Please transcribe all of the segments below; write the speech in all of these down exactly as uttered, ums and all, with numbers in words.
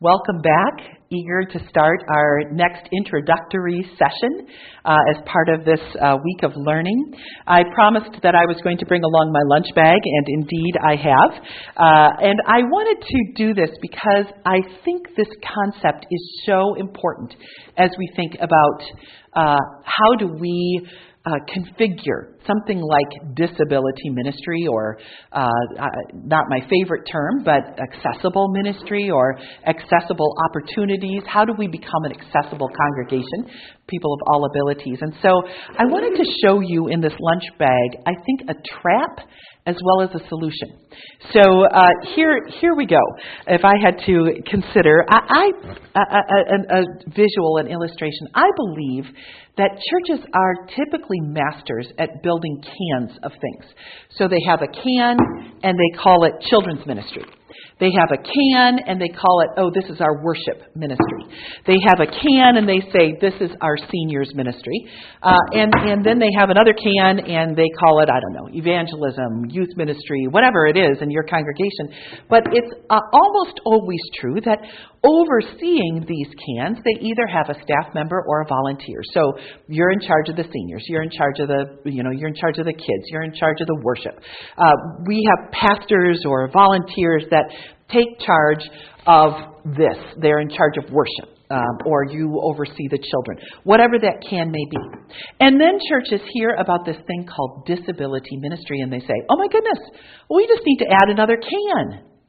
Welcome back. Eager to start our next introductory session uh, as part of this uh, week of learning. I promised that I was going to bring along my lunch bag, and indeed I have. Uh, and I wanted to do this because I think this concept is so important as we think about uh, how do we Uh, configure something like disability ministry, or uh, uh, not my favorite term, but accessible ministry or accessible opportunities. How do we become an accessible congregation, people of all abilities? And so I wanted to show you in this lunch bag, I think, a trap as well as a solution. So uh, here here we go. If I had to consider I, I, a, a, a visual, an illustration, I believe that churches are typically masters at building cans of things. So they have a can and they call it children's ministry. They have a can and they call it, oh, this is our worship ministry. They have a can and they say, this is our seniors ministry. Uh, and, and then they have another can and they call it, I don't know, evangelism, youth ministry, whatever it is in your congregation. But it's uh, almost always true that overseeing these cans, they either have a staff member or a volunteer. So you're in charge of the seniors, you're in charge of the, you know, you're in charge of the kids, you're in charge of the worship. Uh, we have pastors or volunteers that take charge of this. They're in charge of worship, um, or you oversee the children, whatever that can may be. And then churches hear about this thing called disability ministry, and they say, oh my goodness, we just need to add another can.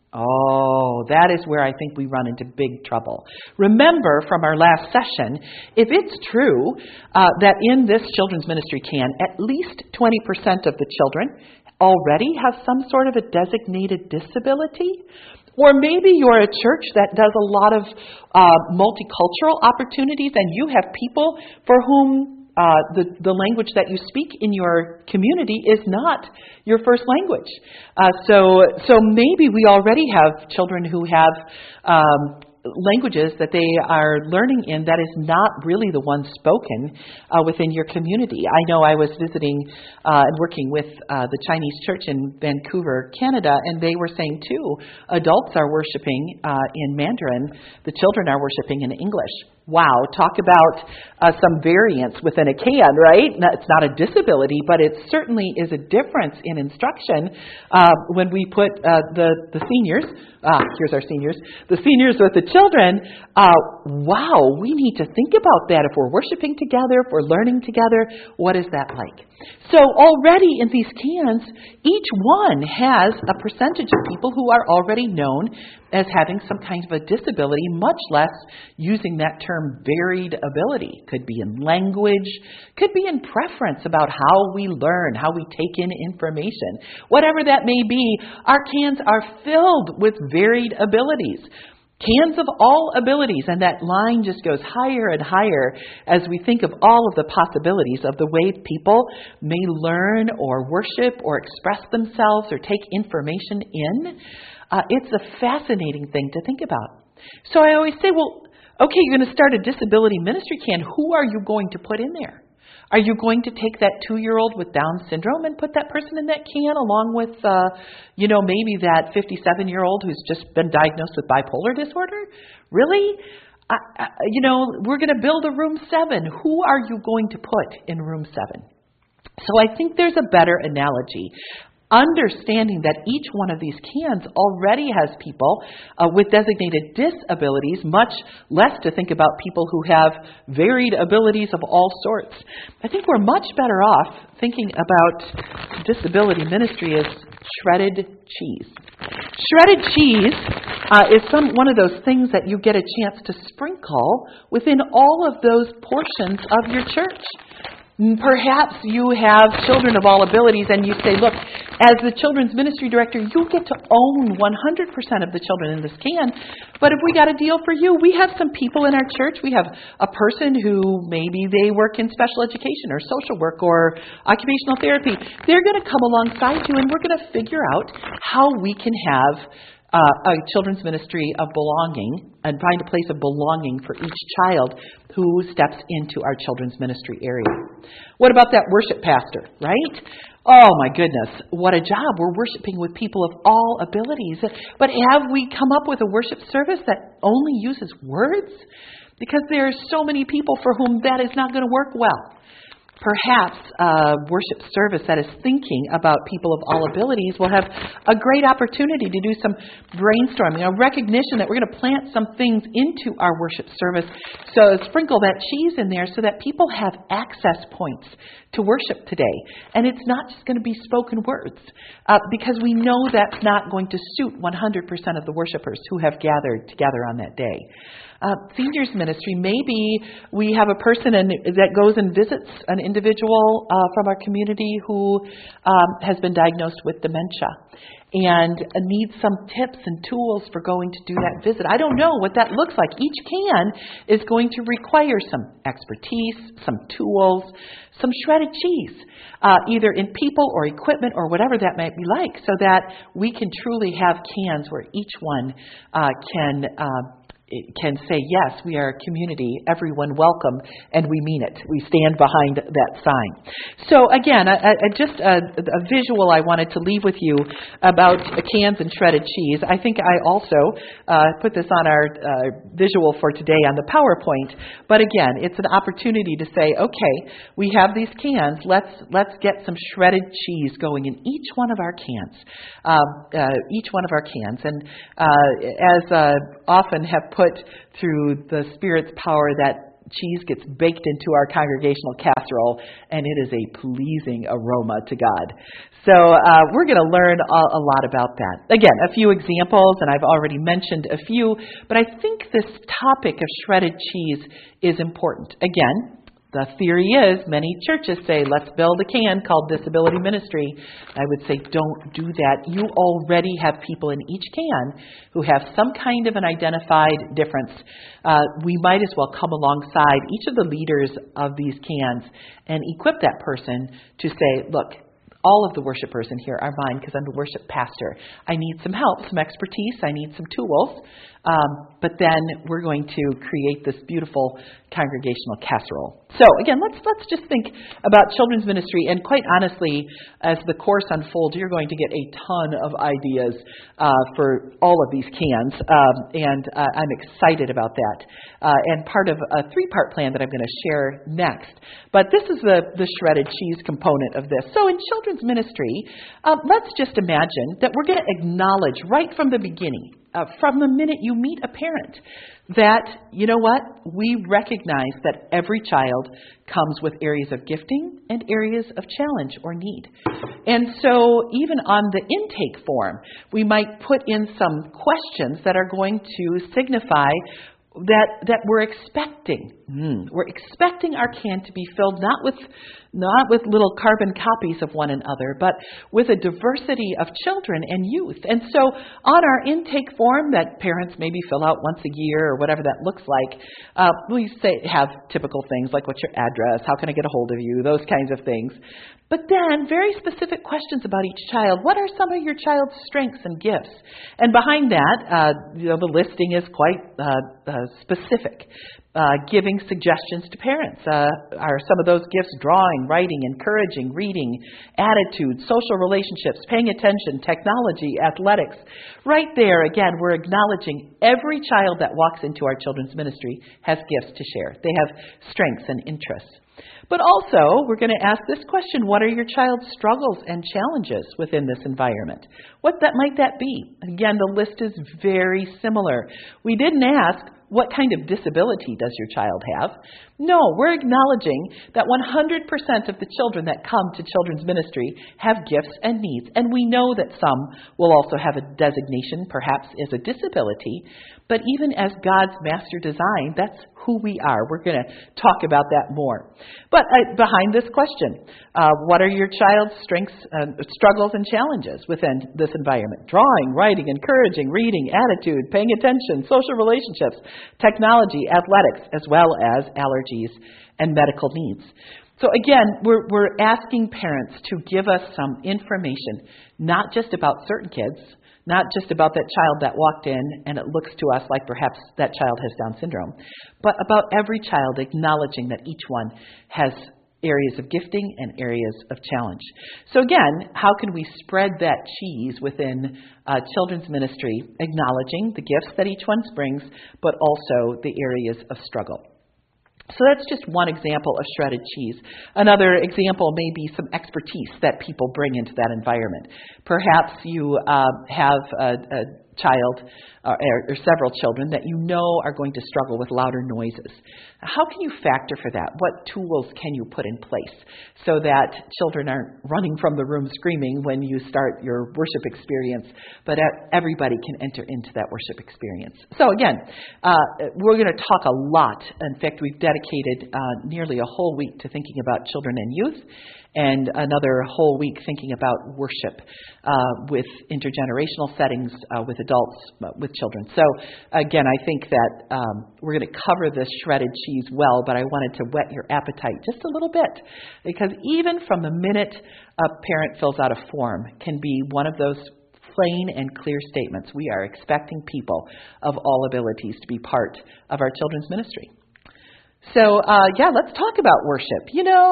Oh, that is where I think we run into big trouble. Remember from our last session, if it's true uh, that in this children's ministry can, at least twenty percent of the children already have some sort of a designated disability, or maybe you're a church that does a lot of uh, multicultural opportunities and you have people for whom Uh, the, the language that you speak in your community is not your first language. Uh, so so maybe we already have children who have um, languages that they are learning in that is not really the one spoken uh, within your community. I know I was visiting uh, and working with uh, the Chinese church in Vancouver, Canada, and they were saying too, adults are worshiping uh, in Mandarin, the children are worshiping in English. Wow, talk about uh, some variance within a can, right? It's not a disability, but it certainly is a difference in instruction uh, when we put uh, the, the seniors, ah, here's our seniors, the seniors with the children. Uh, wow, we need to think about that. If we're worshiping together, if we're learning together, what is that like? So already in these cans, each one has a percentage of people who are already known as having some kind of a disability, much less using that term varied ability. Could be in language, could be in preference about how we learn, how we take in information. Whatever that may be, our cans are filled with varied abilities. Cans of all abilities, and that line just goes higher and higher as we think of all of the possibilities of the way people may learn or worship or express themselves or take information in. Uh, it's a fascinating thing to think about. So I always say, well, okay, you're going to start a disability ministry can. Who are you going to put in there? Are you going to take that two-year-old with Down syndrome and put that person in that can along with, uh, you know, maybe that fifty-seven-year-old who's just been diagnosed with bipolar disorder? Really? I, I, you know, we're going to build a room seven. Who are you going to put in room seven? So I think there's a better analogy. Understanding that each one of these cans already has people uh, with designated disabilities, much less to think about people who have varied abilities of all sorts. I think we're much better off thinking about disability ministry as shredded cheese. Shredded cheese uh, is some one of those things that you get a chance to sprinkle within all of those portions of your church. Perhaps you have children of all abilities and you say, look, as the children's ministry director, you get to own one hundred percent of the children in this can. But if we got a deal for you, we have some people in our church. We have a person who maybe they work in special education or social work or occupational therapy. They're going to come alongside you and we're going to figure out how we can have uh, a children's ministry of belonging and find a place of belonging for each child who steps into our children's ministry area. What about that worship pastor, right? Oh my goodness, what a job. We're worshiping with people of all abilities. But have we come up with a worship service that only uses words? Because there are so many people for whom that is not going to work well. Perhaps a worship service that is thinking about people of all abilities will have a great opportunity to do some brainstorming, a recognition that we're going to plant some things into our worship service. So sprinkle that cheese in there so that people have access points to worship today. And it's not just going to be spoken words, uh, because we know that's not going to suit one hundred percent of the worshipers who have gathered together on that day. Uh, seniors ministry, maybe we have a person in, that goes and visits an individual uh, from our community who um, has been diagnosed with dementia and needs some tips and tools for going to do that visit. I don't know what that looks like. Each can is going to require some expertise, some tools, some shredded cheese, uh, either in people or equipment or whatever that might be like, so that we can truly have cans where each one uh, can uh, can say, yes, we are a community, everyone welcome, and we mean it. We stand behind that sign. So again, a, a, just a, a visual I wanted to leave with you about cans and shredded cheese. I think I also uh, put this on our uh, visual for today on the PowerPoint. But again, it's an opportunity to say, okay, we have these cans. Let's let's get some shredded cheese going in each one of our cans. Um, uh, each one of our cans. And uh, as uh, often have put through the Spirit's power, that cheese gets baked into our congregational casserole, and it is a pleasing aroma to God. So uh, we're going to learn a, a lot about that. Again, a few examples, and I've already mentioned a few, but I think this topic of shredded cheese is important. Again, the theory is many churches say, let's build a can called disability ministry. I would say, don't do that. You already have people in each can who have some kind of an identified difference. Uh, we might as well come alongside each of the leaders of these cans and equip that person to say, look, all of the worshipers in here are mine because I'm the worship pastor. I need some help, some expertise. I need some tools. Um, but then we're going to create this beautiful congregational casserole. So again, let's let's just think about children's ministry. And quite honestly, as the course unfolds, you're going to get a ton of ideas uh, for all of these cans. Um, and uh, I'm excited about that. Uh, and part of a three-part plan that I'm going to share next. But this is the, the shredded cheese component of this. So in children's ministry, uh, let's just imagine that we're going to acknowledge right from the beginning, Uh, from the minute you meet a parent, that, you know what, we recognize that every child comes with areas of gifting and areas of challenge or need. And so even on the intake form, we might put in some questions that are going to signify that that we're expecting. Mm, we're expecting our can to be filled not with not with little carbon copies of one another, but with a diversity of children and youth. And so on our intake form that parents maybe fill out once a year or whatever that looks like, uh, we say have typical things like what's your address, how can I get a hold of you, those kinds of things. But then very specific questions about each child. What are some of your child's strengths and gifts? And behind that, uh, you know, the listing is quite uh, uh, specific. Uh, giving suggestions to parents. Uh, are some of those gifts drawing, writing, encouraging, reading, attitude, social relationships, paying attention, technology, athletics? Right there, again, we're acknowledging every child that walks into our children's ministry has gifts to share. They have strengths and interests. But also, we're going to ask this question: what are your child's struggles and challenges within this environment? What that might that be? Again, the list is very similar. We didn't ask, what kind of disability does your child have? No, we're acknowledging that one hundred percent of the children that come to children's ministry have gifts and needs. And we know that some will also have a designation, perhaps as a disability. But even as God's master design, that's who we are. We're going to talk about that more. But uh, behind this question, uh, what are your child's strengths, uh, struggles, and challenges within this environment? Drawing, writing, encouraging, reading, attitude, paying attention, social relationships, technology, athletics, as well as allergies and medical needs. So again, we're, we're asking parents to give us some information, not just about certain kids, not just about that child that walked in and it looks to us like perhaps that child has Down syndrome, but about every child, acknowledging that each one has areas of gifting and areas of challenge. So again, how can we spread that cheese within uh, children's ministry, acknowledging the gifts that each one brings, but also the areas of struggle? So that's just one example of shredded cheese. Another example may be some expertise that people bring into that environment. Perhaps you uh, have a, a child uh, or, or several children that you know are going to struggle with louder noises. How can you factor for that? What tools can you put in place so that children aren't running from the room screaming when you start your worship experience, but everybody can enter into that worship experience? So again, uh, we're going to talk a lot. In fact, we've dedicated uh, nearly a whole week to thinking about children and youth, and another whole week thinking about worship uh, with intergenerational settings, uh, with adults, uh, with children. So again, I think that um, we're going to cover this shredded cheese well, but I wanted to whet your appetite just a little bit, because even from the minute a parent fills out a form can be one of those plain and clear statements. We are expecting people of all abilities to be part of our children's ministry. So, uh, yeah, let's talk about worship. You know,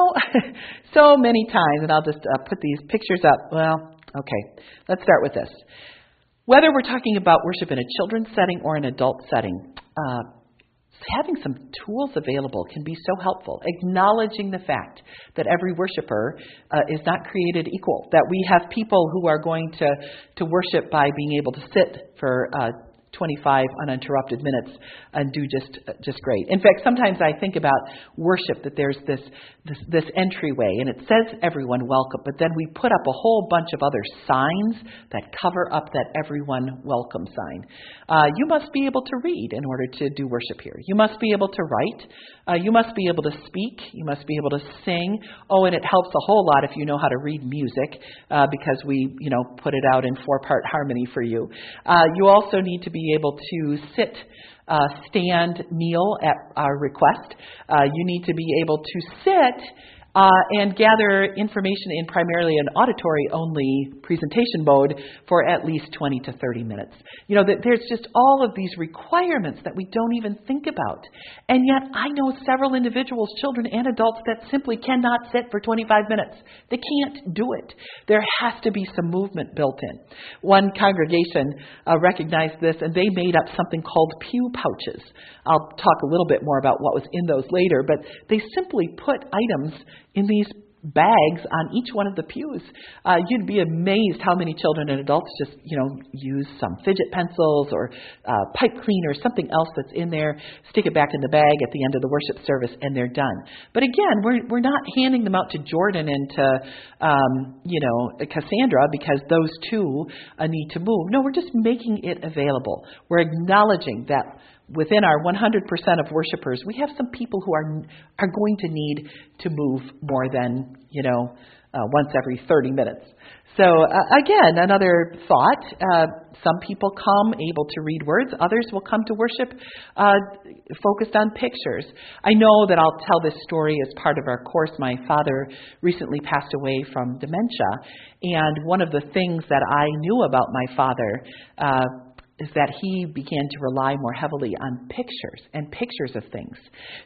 so many times, and I'll just uh, put these pictures up. Well, okay, let's start with this. Whether we're talking about worship in a children's setting or an adult setting, uh, having some tools available can be so helpful. Acknowledging the fact that every worshiper uh, is not created equal, that we have people who are going to, to worship by being able to sit for uh twenty-five uninterrupted minutes and do just just great. In fact, sometimes I think about worship, that there's this, this this entryway, and it says everyone welcome, but then we put up a whole bunch of other signs that cover up that everyone welcome sign. Uh, you must be able to read in order to do worship here. You must be able to write. Uh, you must be able to speak. You must be able to sing. Oh, and it helps a whole lot if you know how to read music, uh, because we, you know, put it out in four-part harmony for you. Uh, you also need to be able to sit, uh, stand, kneel at our request. Uh, you need to be able to sit uh, and gather information in primarily an auditory-only presentation mode for at least twenty to thirty minutes. You know, that there's just all of these requirements that we don't even think about. And yet I know several individuals, children and adults, that simply cannot sit for twenty-five minutes. They can't do it. There has to be some movement built in. One congregation uh, recognized this, and they made up something called pew pouches. I'll talk a little bit more about what was in those later, but they simply put items in these bags on each one of the pews. Uh, you'd be amazed how many children and adults just, you know, use some fidget pencils or uh, pipe cleaner, something else that's in there, stick it back in the bag at the end of the worship service, and they're done. But again, we're we're not handing them out to Jordan and to, um, you know, Cassandra because those two uh, need to move. No, we're just making it available. We're acknowledging that within our one hundred percent of worshipers, we have some people who are are going to need to move more than, you know, uh, once every thirty minutes. So uh, again, another thought, uh, some people come able to read words, others will come to worship uh, focused on pictures. I know that I'll tell this story as part of our course. My father recently passed away from dementia, and one of the things that I knew about my father uh, is that he began to rely more heavily on pictures and pictures of things.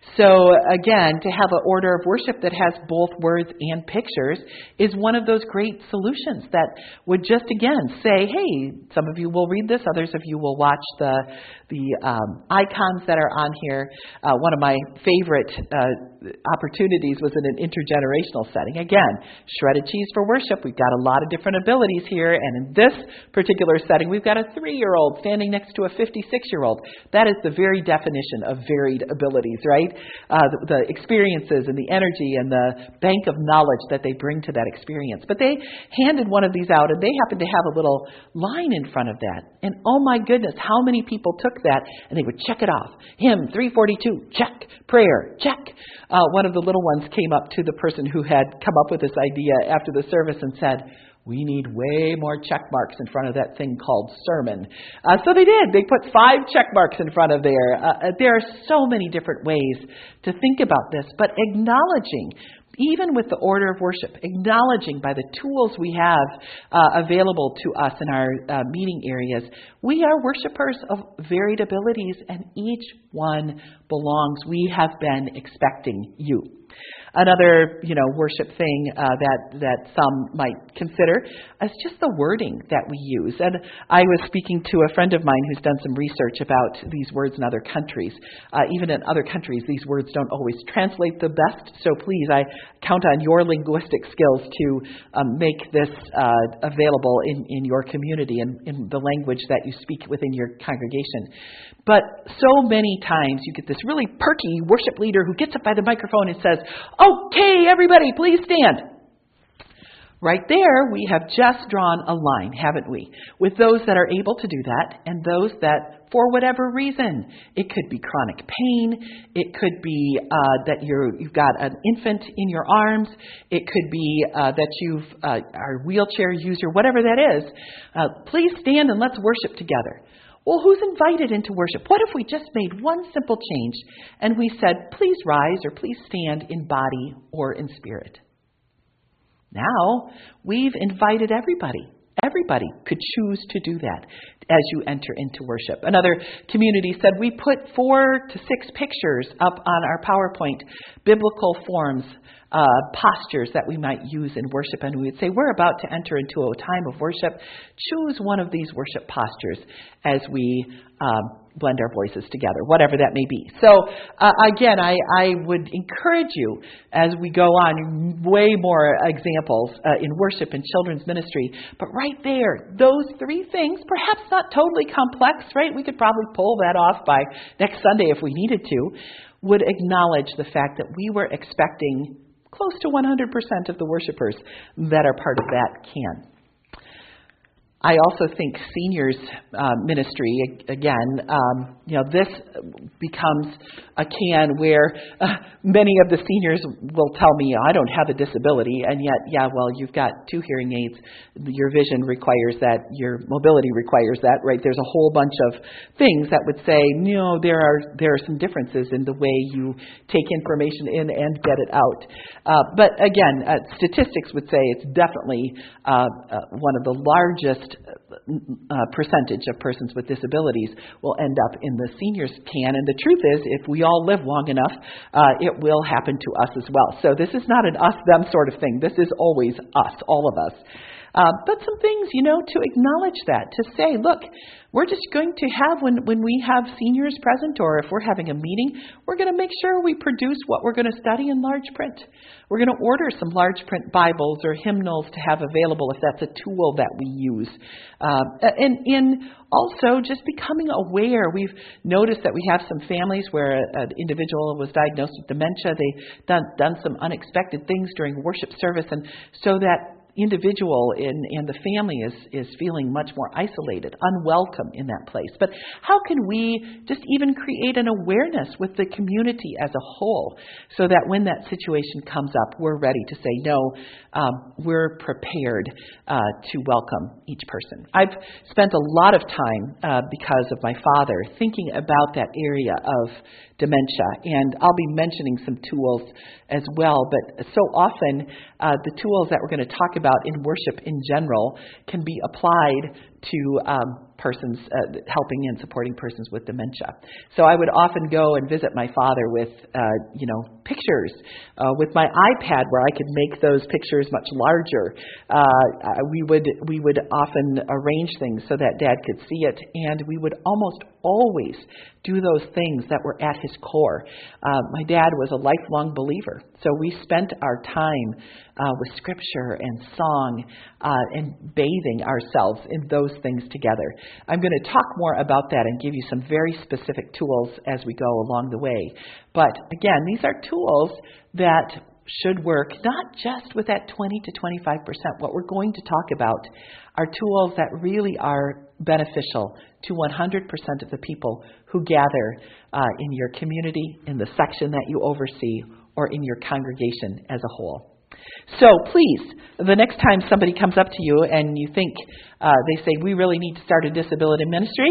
So again, to have an order of worship that has both words and pictures is one of those great solutions that would just, again, say, hey, some of you will read this, others of you will watch the the um, icons that are on here. Uh, one of my favorite uh, opportunities was in an intergenerational setting. Again, shredded cheese for worship. We've got a lot of different abilities here, and in this particular setting, we've got a three-year-old standing next to a fifty-six-year-old. That is the very definition of varied abilities, right? Uh, the, the experiences and the energy and the bank of knowledge that they bring to that experience. But they handed one of these out, and they happened to have a little line in front of that. And oh my goodness, how many people took that and they would check it off. Hymn three forty-two, check. Prayer, check. Uh, one of the little ones came up to the person who had come up with this idea after the service and said, we need way more check marks in front of that thing called sermon. Uh, so they did. They put five check marks in front of there. Uh, there are so many different ways to think about this, but acknowledging even with the order of worship, acknowledging by the tools we have uh, available to us in our uh, meeting areas, we are worshipers of varied abilities, and each one belongs. We have been expecting you. Another, you know, worship thing uh, that that some might consider is just the wording that we use. And I was speaking to a friend of mine who's done some research about these words in other countries. Uh, even in other countries, these words don't always translate the best. So please, I count on your linguistic skills to um, make this uh, available in, in your community and in the language that you speak within your congregation. But so many times you get this really perky worship leader who gets up by the microphone and says, "Okay, everybody, please stand." Right there, we have just drawn a line, haven't we? With those that are able to do that and those that, for whatever reason, it could be chronic pain, it could be uh, that you're, you've got an infant in your arms, it could be uh, that you've uh, are a wheelchair user, whatever that is. Uh, please stand and let's worship together. Well, who's invited into worship? What if we just made one simple change and we said, please rise or please stand in body or in spirit? Now, we've invited everybody. Everybody could choose to do that as you enter into worship. Another community said, we put four to six pictures up on our PowerPoint, biblical forms, uh, postures that we might use in worship. And we would say, we're about to enter into a time of worship. Choose one of these worship postures as we um, blend our voices together, whatever that may be. So, uh, again, I, I would encourage you as we go on, way more examples uh, in worship and children's ministry. But right there, those three things, perhaps not totally complex, right? We could probably pull that off by next Sunday if we needed to, would acknowledge the fact that we were expecting close to one hundred percent of the worshipers that are part of that can. I also think seniors uh, ministry, again, um, you know, this becomes a can where uh, many of the seniors will tell me, I don't have a disability, and yet, yeah, well, you've got two hearing aids, your vision requires that, your mobility requires that, right? There's a whole bunch of things that would say, no, there are there are some differences in the way you take information in and get it out. Uh, but again, uh, statistics would say it's definitely uh, uh, one of the largest Uh, percentage of persons with disabilities will end up in the seniors can. And the truth is, if we all live long enough, uh, it will happen to us as well. So this is not an us-them sort of thing. This is always us, all of us. Uh, but some things, you know, to acknowledge that, to say, look, we're just going to have, when, when we have seniors present or if we're having a meeting, we're going to make sure we produce what we're going to study in large print. We're going to order some large print Bibles or hymnals to have available if that's a tool that we use. Uh, and in also just becoming aware. We've noticed that we have some families where an individual was diagnosed with dementia. They've done, done some unexpected things during worship service, and so that individual in, and the family is, is feeling much more isolated, unwelcome in that place. But how can we just even create an awareness with the community as a whole so that when that situation comes up, we're ready to say, no, um, we're prepared uh, to welcome each person. I've spent a lot of time uh, because of my father thinking about that area of dementia, and I'll be mentioning some tools as well, but so often uh, the tools that we're going to talk about in worship in general can be applied to um, persons, uh, helping and supporting persons with dementia. So I would often go and visit my father with, uh, you know, pictures uh, with my iPad where I could make those pictures much larger. Uh, we would we would often arrange things so that Dad could see it, and we would almost always do those things that were at his core. Uh, my dad was a lifelong believer, so we spent our time uh, with Scripture and song uh, and bathing ourselves in those things together. I'm going to talk more about that and give you some very specific tools as we go along the way. But again, these are tools that should work not just with that twenty to twenty-five percent. What we're going to talk about are tools that really are beneficial to one hundred percent of the people who gather uh, in your community, in the section that you oversee, or in your congregation as a whole. So please, the next time somebody comes up to you and you think, uh, they say, we really need to start a disability ministry,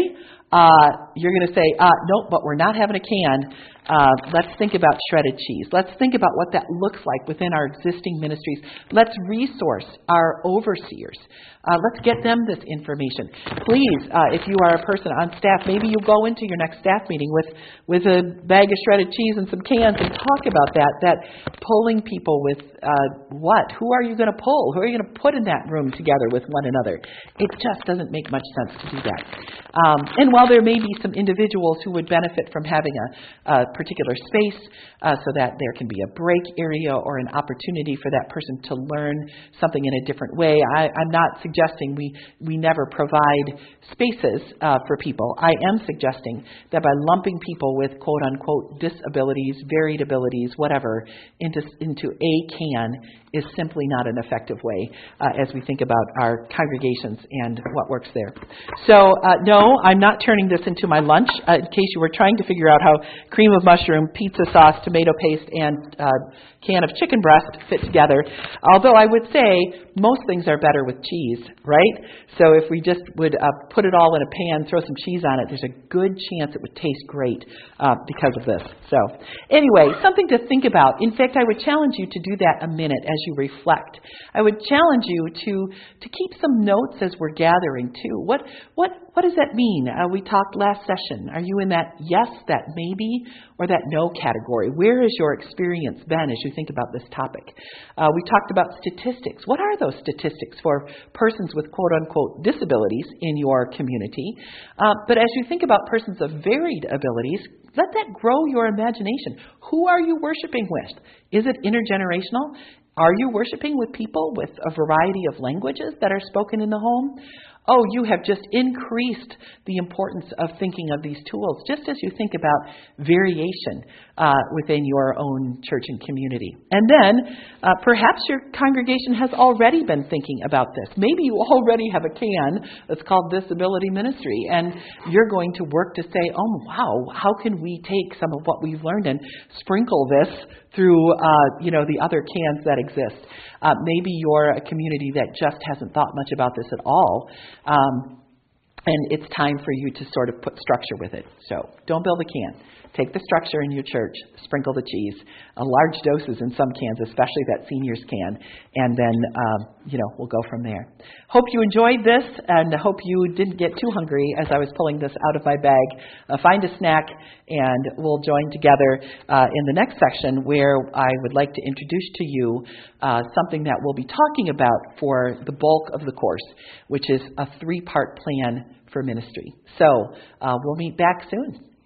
uh, you're going to say, uh, nope, but we're not having a can. Uh, let's think about shredded cheese. Let's think about what that looks like within our existing ministries. Let's resource our overseers. Uh, let's get them this information. Please, uh, if you are a person on staff, maybe you go into your next staff meeting with, with a bag of shredded cheese and some cans and talk about that, that pulling people with uh, what? Who are you going to pull? Who are you going to put in that room together with one another? It just doesn't make much sense to do that. Um, and while there may be some individuals who would benefit from having a, a particular space uh, so that there can be a break area or an opportunity for that person to learn something in a different way, I, I'm not suggesting we, we never provide spaces uh, for people. I am suggesting that by lumping people with quote-unquote disabilities, varied abilities, whatever, into, into a can is simply not an effective way uh, as we think about our congregations and what works there. So, uh, no, I'm not turning this into my lunch. Uh, in case you were trying to figure out how cream of mushroom, pizza sauce, tomato paste, and uh, can of chicken breast fit together. Although I would say most things are better with cheese, right? So if we just would uh, put it all in a pan, throw some cheese on it, there's a good chance it would taste great uh, because of this. So anyway, something to think about. In fact, I would challenge you to do that a minute as you reflect. I would challenge you to to keep some notes as we're gathering too. What what what does that mean? Uh, we talked last session. Are you in that yes, that maybe, or that no category? Where has your experience been as you think about this topic? Uh, we talked about statistics. What are those statistics for persons with quote-unquote disabilities in your community? Uh, but as you think about persons of varied abilities, let that grow your imagination. Who are you worshiping with? Is it intergenerational? Are you worshiping with people with a variety of languages that are spoken in the home? Oh, you have just increased the importance of thinking of these tools, just as you think about variation uh, within your own church and community. And then, uh, perhaps your congregation has already been thinking about this. Maybe you already have a can that's called Disability Ministry, and you're going to work to say, oh, wow, how can we take some of what we've learned and sprinkle this through, uh, you know, the other cans that exist. Uh, maybe you're a community that just hasn't thought much about this at all, um, and it's time for you to sort of put structure with it. So don't build a can. Take the structure in your church, sprinkle the cheese, uh, large doses in some cans, especially that seniors can, and then, um, you know, we'll go from there. Hope you enjoyed this, and I hope you didn't get too hungry as I was pulling this out of my bag. Uh, find a snack, and we'll join together uh, in the next section where I would like to introduce to you uh, something that we'll be talking about for the bulk of the course, which is a three-part plan for ministry. So uh, we'll meet back soon.